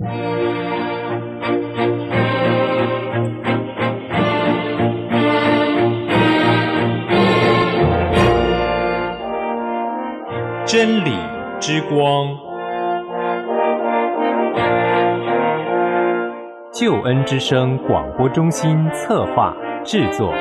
真理之光，救恩之声广播中心策划制作。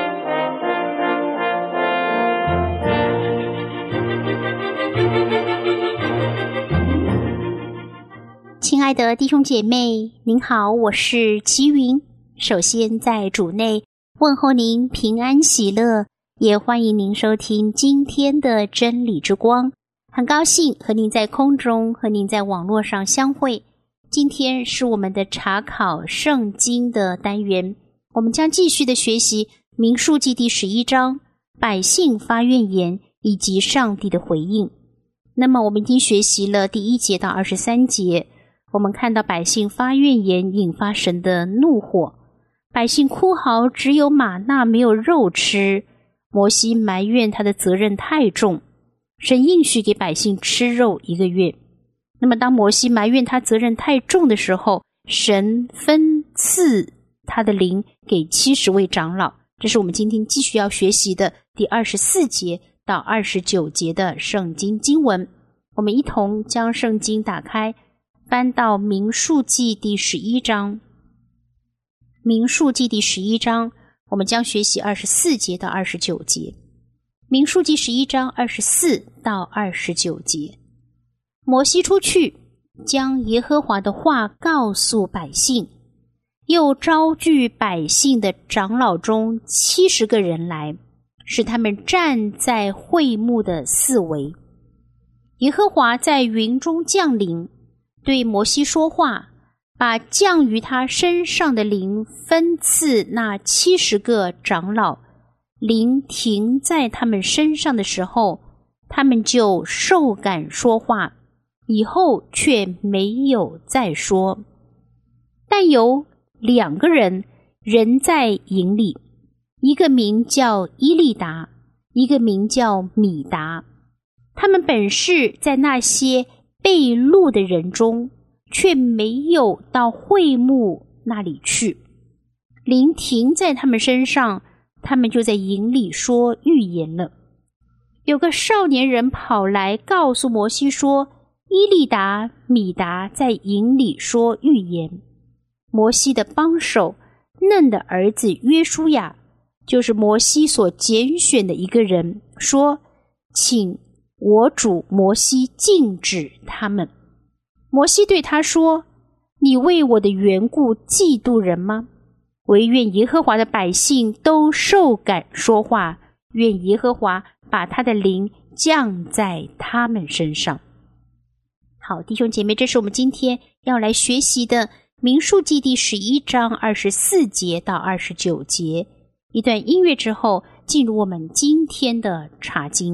亲爱的弟兄姐妹，您好，我是齐云。首先在主内问候您平安喜乐，也欢迎您收听今天的真理之光。很高兴和您在空中和您在网络上相会。今天是我们的查考圣经的单元，我们将继续的学习民数记第11章，百姓发怨言以及上帝的回应。那么我们已经学习了第1节到23节，我们看到百姓发怨言引发神的怒火，百姓哭嚎只有玛纳没有肉吃，摩西埋怨他的责任太重，神应许给百姓吃肉1个月。那么当摩西埋怨他责任太重的时候，神分赐他的灵给70位长老，这是我们今天继续要学习的第24节到29节的圣经经文。我们一同将圣经打开，翻到民数记第11章。民数记第11章，我们将学习24节到29节。民数记11章24到29节。摩西出去，将耶和华的话告诉百姓，又招聚百姓的长老中70个人来，使他们站在会幕的四围。耶和华在云中降临，对摩西说话，把降于他身上的灵分赐那70个长老，灵停在他们身上的时候，他们就受感说话，以后却没有再说。但有2个人仍在营里，一个名叫伊利达，一个名叫米达。他们本是在那些被掳的人中，却没有到会幕那里去。灵停在他们身上，他们就在营里说预言了。有个少年人跑来告诉摩西说，伊利达、米达在营里说预言。摩西的帮手嫩的儿子约书亚，就是摩西所拣选的一个人，说，请我主摩西禁止他们。摩西对他说，你为我的缘故嫉妒人吗？惟愿耶和华的百姓都受感说话，愿耶和华把他的灵降在他们身上。好，弟兄姐妹，这是我们今天要来学习的民数记第11章24节到29节。一段音乐之后，进入我们今天的查经。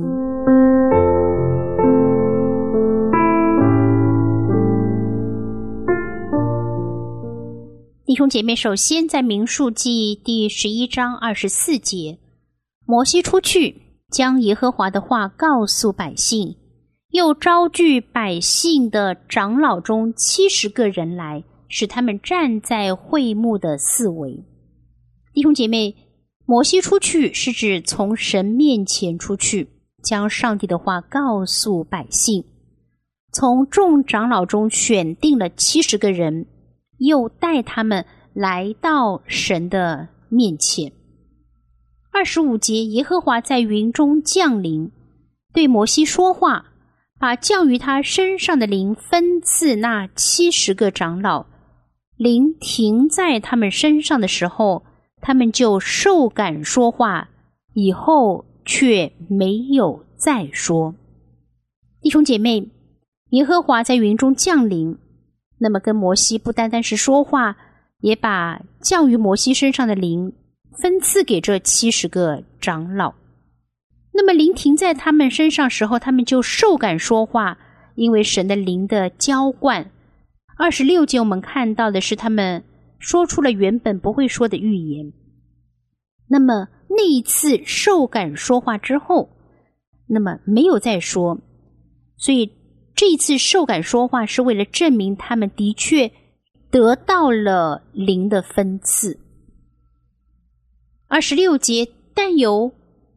弟兄姐妹，首先在民数记第11章24节，摩西出去，将耶和华的话告诉百姓，又招聚百姓的长老中70个人来，使他们站在会幕的四围。弟兄姐妹，摩西出去是指从神面前出去，将上帝的话告诉百姓。从众长老中选定了70个人，又带他们来到神的面前。25节，耶和华在云中降临，对摩西说话，把降于他身上的灵分赐那70个长老，灵停在他们身上的时候，他们就受感说话，以后却没有再说。弟兄姐妹，耶和华在云中降临，那么跟摩西不单单是说话，也把降于摩西身上的灵分赐给这70个长老。那么灵停在他们身上时候，他们就受感说话，因为神的灵的浇灌。26节我们看到的是他们说出了原本不会说的预言。那么那一次受感说话之后，那么没有再说，所以这一次受感说话是为了证明他们的确得到了灵的分赐。26节，但有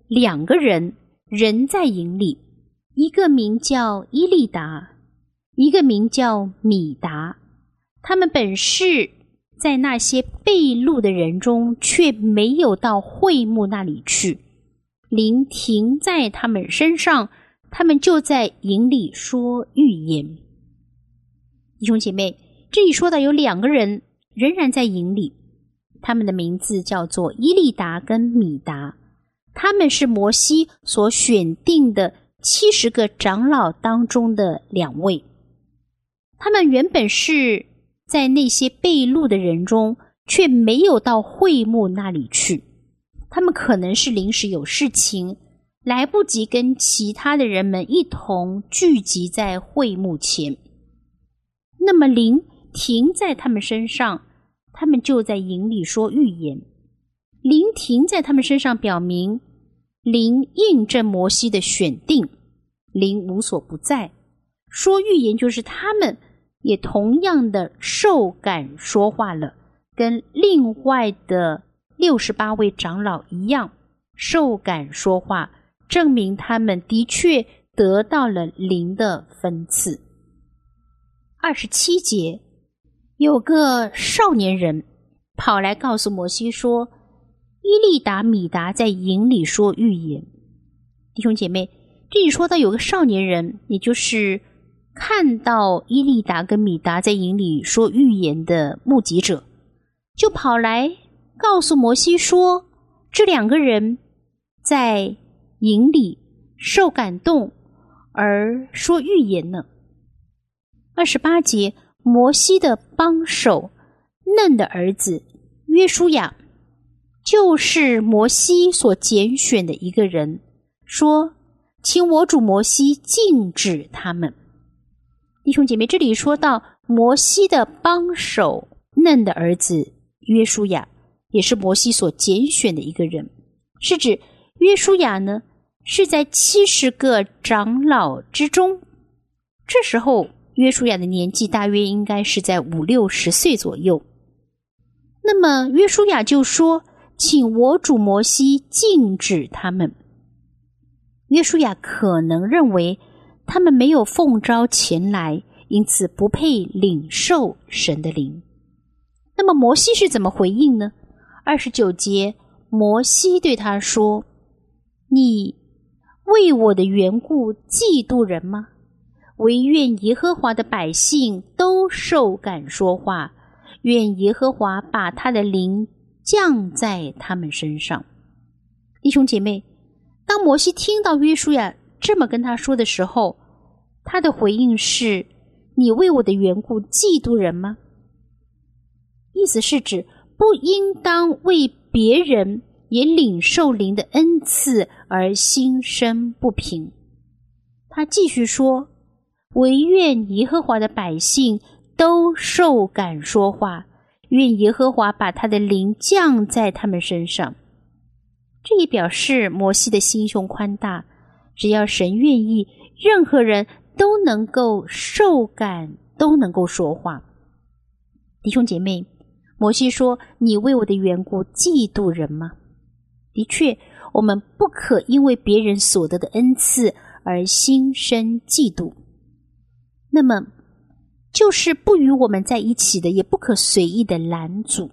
2个人仍在营里，一个名叫伊利达，一个名叫米达。他们本是在那些被掳的人中，却没有到会幕那里去。灵停在他们身上，他们就在营里说预言。弟兄姐妹，这里说到有2个人仍然在营里，他们的名字叫做伊利达跟米达。他们是摩西所选定的70个长老当中的2位。他们原本是在那些被掳的人中，却没有到会幕那里去。他们可能是临时有事情，来不及跟其他的人们一同聚集在会幕前。那么灵停在他们身上，他们就在营里说预言。灵停在他们身上，表明灵印证摩西的选定，灵无所不在。说预言就是他们也同样的受感说话了，跟另外的68位长老一样受感说话，证明他们的确得到了灵的分赐。27节，有个少年人跑来告诉摩西说，伊利达、米达在营里说预言。弟兄姐妹，这里说到有个少年人，也就是看到伊利达跟米达在营里说预言的目击者，就跑来告诉摩西说，这2个人在营里受感动而说预言呢。28节，摩西的帮手嫩的儿子约书亚，就是摩西所拣选的一个人，说，请我主摩西禁止他们。弟兄姐妹，这里说到摩西的帮手嫩的儿子约书亚，也是摩西所拣选的一个人，是指约书亚呢是在70个长老之中。这时候约书亚的年纪大约应该是在50-60岁左右。那么约书亚就说，请我主摩西禁止他们。约书亚可能认为他们没有奉召前来，因此不配领受神的灵。那么摩西是怎么回应呢？29节，摩西对他说，你为我的缘故嫉妒人吗？惟愿耶和华的百姓都受感说话，愿耶和华把他的灵降在他们身上。弟兄姐妹，当摩西听到约书亚这么跟他说的时候，他的回应是，你为我的缘故嫉妒人吗？意思是指不应当为别人也领受灵的恩赐而心生不平。他继续说，惟愿耶和华的百姓都受感说话，愿耶和华把他的灵降在他们身上。这也表示摩西的心胸宽大，只要神愿意，任何人都能够受感，都能够说话。弟兄姐妹，摩西说，你为我的缘故嫉妒人吗？的确，我们不可因为别人所得的恩赐而心生嫉妒。那么就是不与我们在一起的，也不可随意的拦阻。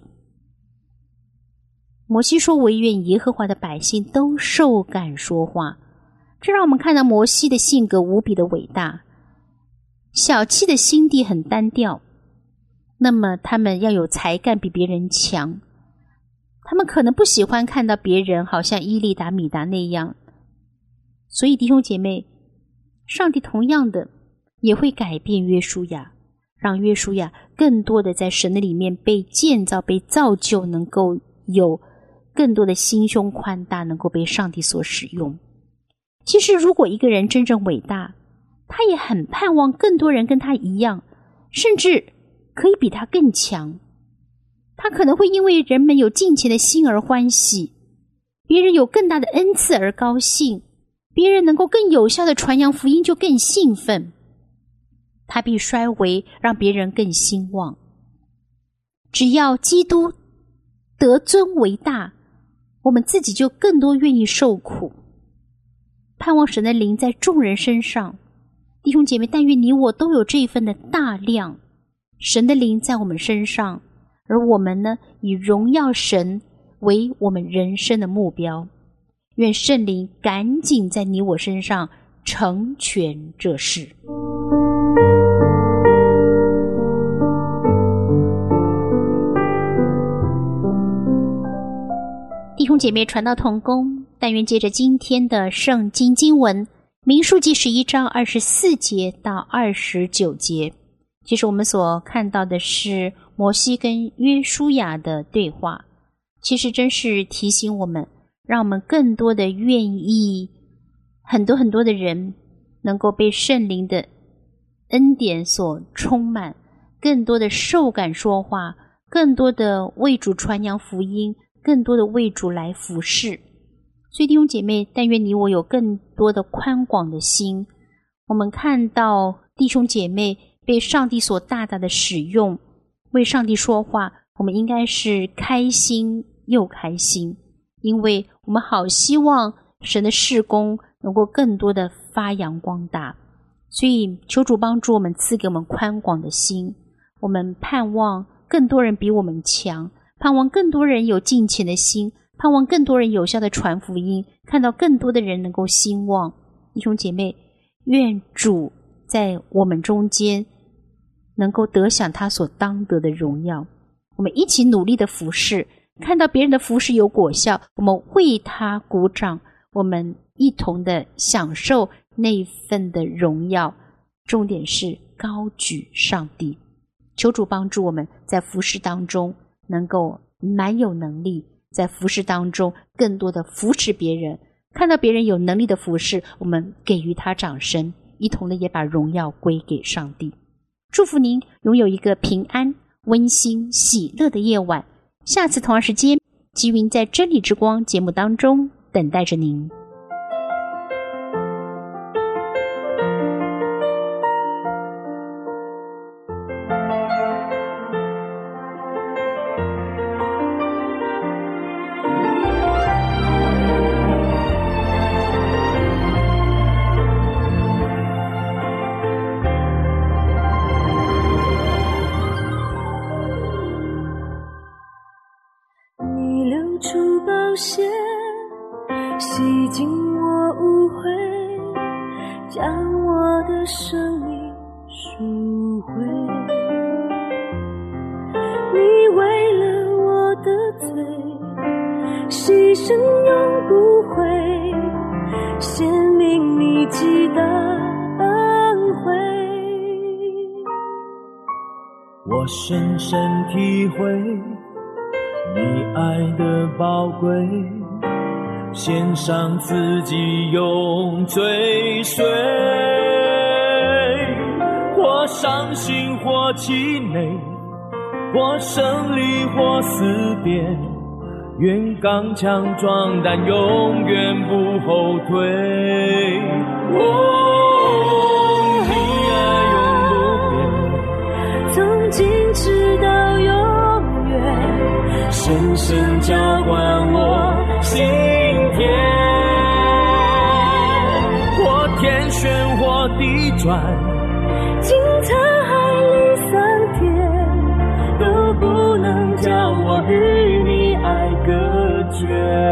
摩西说，惟愿耶和华的百姓都受感说话。这让我们看到摩西的性格无比的伟大，小气的心地很单调。那么他们要有才干比别人强，他们可能不喜欢看到别人好像伊利达、米达那样。所以弟兄姐妹，上帝同样的也会改变约书亚，让约书亚更多的在神的里面被建造、被造就，能够有更多的心胸宽大，能够被上帝所使用。其实如果一个人真正伟大，他也很盼望更多人跟他一样，甚至可以比他更强。他可能会因为人们有敬虔的心而欢喜，别人有更大的恩赐而高兴，别人能够更有效的传扬福音就更兴奋。他必衰微，让别人更兴旺。 只要基督得尊为大，我们自己就更多愿意受苦。盼望神的灵在众人身上，弟兄姐妹，但愿你我都有这一份的大量，神的灵在我们身上，而我们呢，以荣耀神为我们人生的目标。愿圣灵赶紧在你我身上成全这事。弟兄姐妹，传道同工，但愿借着今天的圣经经文民数记11章24节到29节，其实我们所看到的是摩西跟约书亚的对话，其实真是提醒我们，让我们更多的愿意，很多的人能够被圣灵的恩典所充满，更多的受感说话，更多的为主传扬福音，更多的为主来服侍。所以弟兄姐妹，但愿你我有更多的宽广的心，我们看到弟兄姐妹被上帝所大大的使用，为上帝说话，我们应该是开心又开心，因为我们好希望神的事工能够更多的发扬光大。所以求主帮助我们，赐给我们宽广的心，我们盼望更多人比我们强，盼望更多人有敬虔的心，盼望更多人有效的传福音，看到更多的人能够兴旺。弟兄姐妹，愿主在我们中间能够得享他所当得的荣耀。我们一起努力的服侍，看到别人的服侍有果效，我们为他鼓掌，我们一同的享受那份的荣耀。重点是高举上帝。求主帮助我们在服侍当中能够蛮有能力，在服侍当中更多的扶持别人，看到别人有能力的服侍，我们给予他掌声，一同的也把荣耀归给上帝。祝福您拥有一个平安、温馨、喜乐的夜晚。下次同样时间，吉云在真理之光节目当中等待着您。 血洗净我污秽，将我的生命赎回。你为了我的罪牺牲永不悔，显明你极大恩惠。 我深深体会你爱的宝贵，献上自己永追随，或伤心或气馁，或胜利或死别，愿刚强壮胆，永远不后退。你爱永不变， 从今直到永远， 深深浇灌我心田，或天旋或地转， 经沧海里桑田， 都不能将我与你爱隔绝。